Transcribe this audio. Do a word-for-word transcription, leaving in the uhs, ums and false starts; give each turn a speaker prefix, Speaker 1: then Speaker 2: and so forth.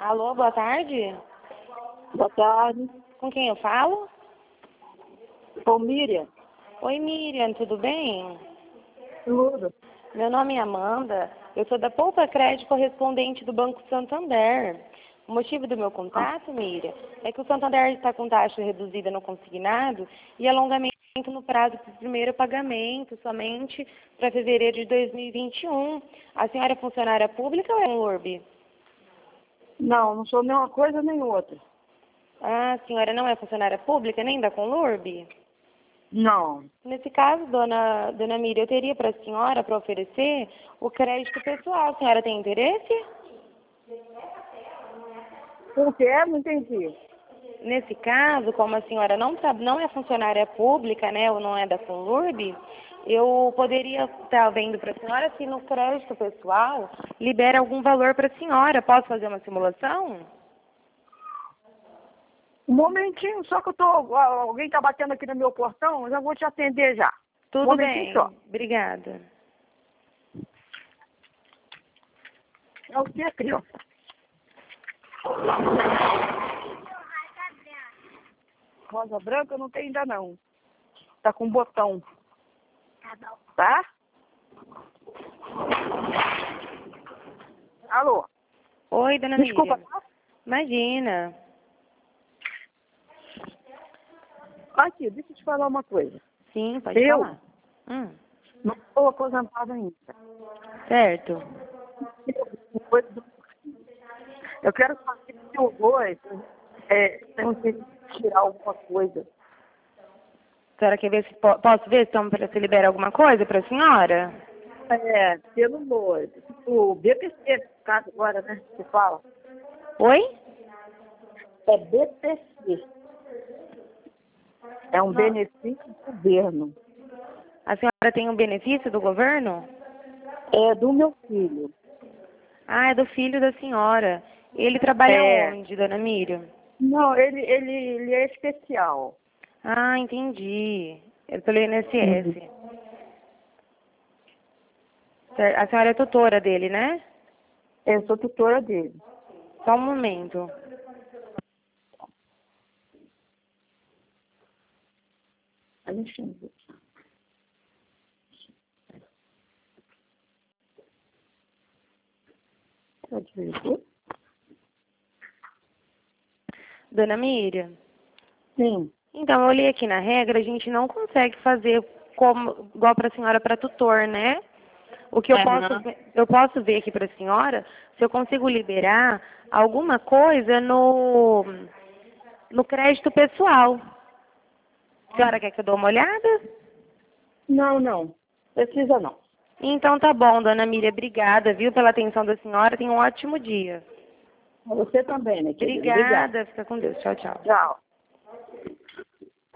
Speaker 1: Alô, boa tarde.
Speaker 2: Boa tarde.
Speaker 1: Com quem eu falo?
Speaker 2: Ô, Miriam.
Speaker 1: Oi, Miriam, tudo bem?
Speaker 2: Tudo.
Speaker 1: Meu nome é Amanda. Eu sou da Poupa Crédito, correspondente do Banco Santander. O motivo do meu contato, Miriam, é que o Santander está com taxa reduzida no consignado e alongamento no prazo para o primeiro pagamento, somente para fevereiro de dois mil e vinte e um. A senhora é funcionária pública ou é um L U R B?
Speaker 2: Não, não sou nem uma coisa nem outra.
Speaker 1: Ah, a senhora não é funcionária pública nem da Conlurb?
Speaker 2: Não.
Speaker 1: Nesse caso, dona, dona Miriam, eu teria para a senhora para oferecer o crédito pessoal. A senhora tem interesse?
Speaker 2: Por quê? Não entendi.
Speaker 1: Nesse caso, como a senhora não, tá, não é funcionária pública, né, ou não é da Conlurb, eu poderia estar vendo para a senhora se no crédito pessoal libera algum valor para a senhora. Posso fazer uma simulação?
Speaker 2: Um momentinho, só que eu tô. Alguém tá batendo aqui no meu portão, eu já vou te atender já.
Speaker 1: Tudo
Speaker 2: um momentinho
Speaker 1: bem.
Speaker 2: só.
Speaker 1: Obrigada.
Speaker 2: É o que, criança? Rosa branca não tem ainda não. Tá com botão.
Speaker 3: Tá bom.
Speaker 2: Tá? Alô?
Speaker 1: Oi, dona
Speaker 2: Desculpa,
Speaker 1: Miriam.
Speaker 2: tá?
Speaker 1: Imagina.
Speaker 2: Aqui, deixa eu te falar uma coisa.
Speaker 1: Sim, pode
Speaker 2: Eu?
Speaker 1: falar. Hum,
Speaker 2: Não estou aposentada ainda.
Speaker 1: certo.
Speaker 2: Eu quero saber se eu vou, é, tenho que tirar alguma coisa.
Speaker 1: A senhora quer ver se po posso ver se, tão, se libera alguma coisa para a senhora?
Speaker 2: É, pelo amor. O B P C, no caso agora, né? Você fala.
Speaker 1: Oi?
Speaker 2: É B P C. É um benefício do governo.
Speaker 1: A senhora tem um benefício do governo?
Speaker 2: É do meu filho.
Speaker 1: Ah, é do filho da senhora. Ele trabalha
Speaker 2: É.
Speaker 1: onde, dona Miriam?
Speaker 2: Não, ele, ele, ele é especial.
Speaker 1: Ah, entendi. É pelo I N S S.
Speaker 2: Uhum.
Speaker 1: A senhora é tutora dele, né?
Speaker 2: Eu sou tutora dele.
Speaker 1: Só um momento.
Speaker 2: A gente chama. Pode ver?
Speaker 1: Dona Miriam?
Speaker 2: Sim.
Speaker 1: Então, eu olhei aqui na regra, a gente não consegue fazer como, igual para a senhora para tutor, né? O que eu posso,
Speaker 2: Uhum.
Speaker 1: eu posso ver aqui para a senhora, se eu consigo liberar alguma coisa no, no crédito pessoal. A senhora quer que eu dê uma olhada?
Speaker 2: Não, não. Precisa não.
Speaker 1: Então tá bom, dona Miriam, obrigada, viu, pela atenção da senhora. Tenha um ótimo dia.
Speaker 2: Você também, né, querida? Obrigada.
Speaker 1: Obrigada, fica com Deus. Tchau, tchau.
Speaker 2: Tchau.